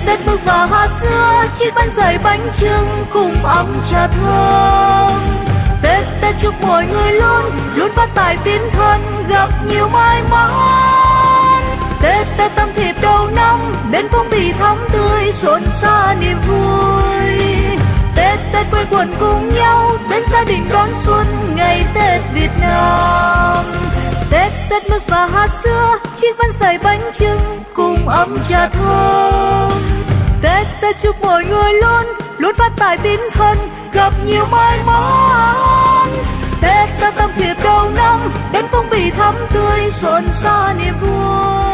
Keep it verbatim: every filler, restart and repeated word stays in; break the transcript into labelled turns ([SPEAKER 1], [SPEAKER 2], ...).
[SPEAKER 1] Tết mừng và hạt dưa, chiếc bánh dày bánh chưng cùng ấm trà thơm. Tết Tết chúc mọi người luôn luôn phát tài tiến thân, gặp nhiều may mắn. Tết Tết tâm thiệp đầu năm, bên phong bì thắm tươi rộn rã niềm vui. Tết Tết quây quần cùng nhau, bên gia đình đón xuân ngày Tết Việt Nam. Tết Tết mực và hạt dưa, chiếc bánh dày bánh chưng cùng ấm trà thơm. Tết Tết chúc mọi người luôn luôn phát tài tiến thân, gặp nhiều may mắn. Tết Tết tâm thiệp đầu năm, bên phong bì thắm tươi rộn rã niềm vui.